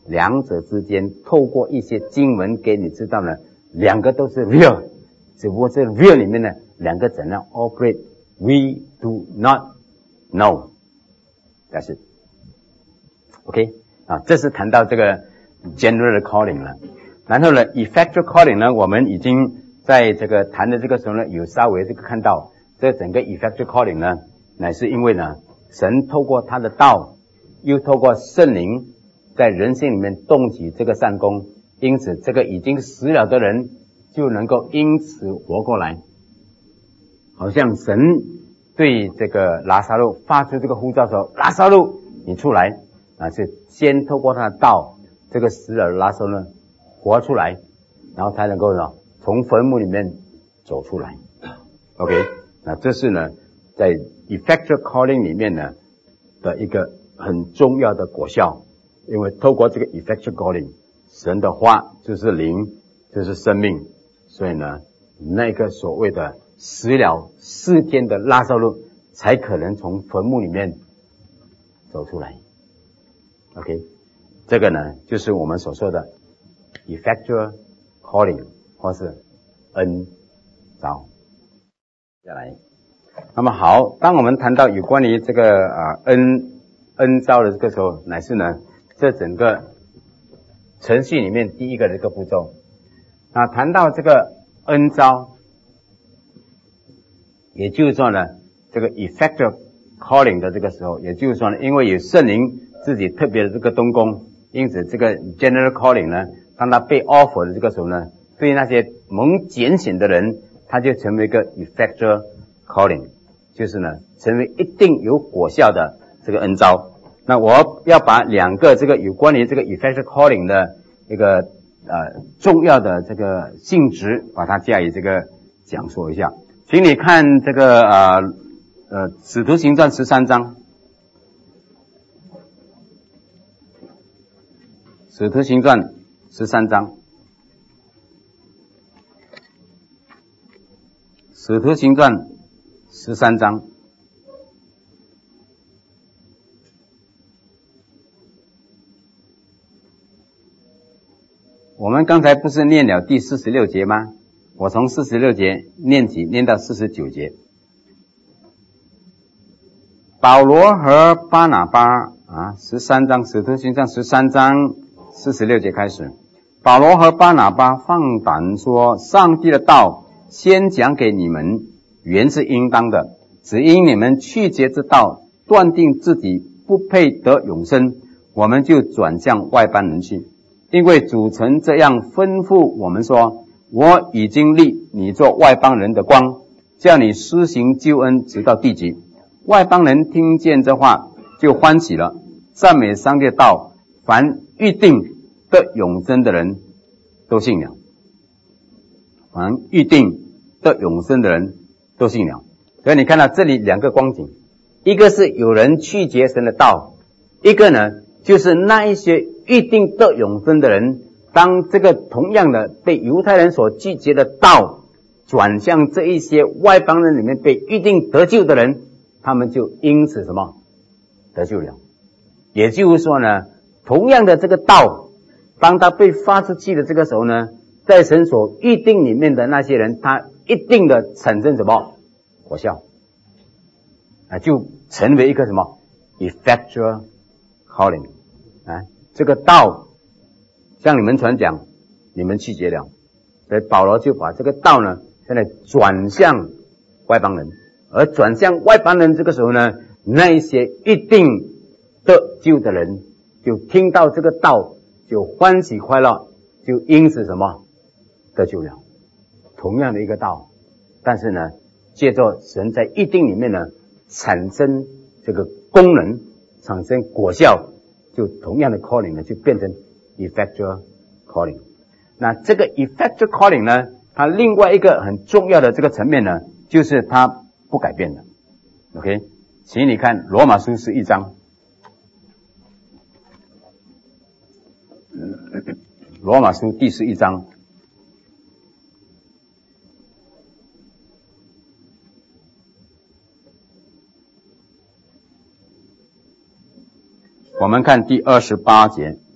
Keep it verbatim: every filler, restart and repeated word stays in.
两者之间透过一些经文给你知道呢，两个都是 real， 只不过这 real 里面呢，两个怎样 operate we do not know。 但是 OK 啊，这是谈到这个 general calling 了。然后呢 effectual calling 呢，我们已经在这个谈的这个时候呢，有稍微这个看到这整个 effectual calling 呢，乃是因为呢，神透过他的道，又透过圣灵在人性里面动起这个善功，因此这个已经死了的人就能够因此活过来。好像神对这个拉撒路发出这个呼召说，拉撒路你出来啊，是先透过他的道，这个死了的拉撒路呢活出来，然后才能够呢从坟墓里面走出来。 OK， 那这是呢在 effectual calling 里面呢的一个很重要的果效。因为透过这个 effectual calling， 神的话就是灵，就是生命，所以呢那个所谓的死了四天的拉撒路才可能从坟墓里面走出来。 OK， 这个呢就是我们所说的 effectual calling 或是恩召。下来，那么好，当我们谈到有关于这个啊恩恩召的这个时候，乃是呢这整个程序里面第一个这个步骤。那谈到这个恩召，也就是说呢这个 effective calling 的这个时候，也就是说呢因为有圣灵自己特别的这个动工，因此这个 general calling 呢，当他被 offer 的这个时候呢，对那些蒙拣选的人，他就成为一个 effective calling， 就是呢成为一定有果效的这个恩召。那我要把两个这个有关于这个 effective calling 的一个呃重要的这个性质，把它加以这个讲述一下。请你看这个呃呃使徒行传十三章，使徒行传十三章，使徒行传十三章。我们刚才不是念了第四十六节吗？我从四十六节念起，念到四十九节。保罗和巴拿巴啊，十三章使徒行传十三章四十六节开始。保罗和巴拿巴放胆说，上帝的道先讲给你们，原是应当的，只因你们拒绝这道，断定自己不配得永生，我们就转向外邦人去。因为主曾这样吩咐我们说，我已经立你做外邦人的光，叫你施行救恩直到地极。外邦人听见这话就欢喜了，赞美上帝的道，凡预定得永生的人都信了。凡预定得永生的人都信了。所以你看到这里两个光景，一个是有人拒绝神的道，一个呢就是那一些预定得永生的人，当这个同样的被犹太人所拒绝的道转向这一些外邦人里面被预定得救的人，他们就因此什么得救了。也就是说呢，同样的这个道，当他被发出去的这个时候呢，在神所预定里面的那些人，他一定的产生什么果效啊，就成为一个什么 effectual calling 啊，这个道向你们传讲，你们拒绝了，所以保罗就把这个道呢现在转向外邦人，而转向外邦人这个时候呢，那一些一定得救的人就听到这个道就欢喜快乐，就因此什么得救了。同样的一个道，但是呢借着神在预定里面呢产生这个功能，产生果效，就同样的 calling 呢就变成 effectual calling。 那这个 effectual calling 呢，它另外一个很重要的这个层面呢，就是它不改变的。 OK， 请你看罗马书十一章，罗马书第十一章，我们看第二十八节。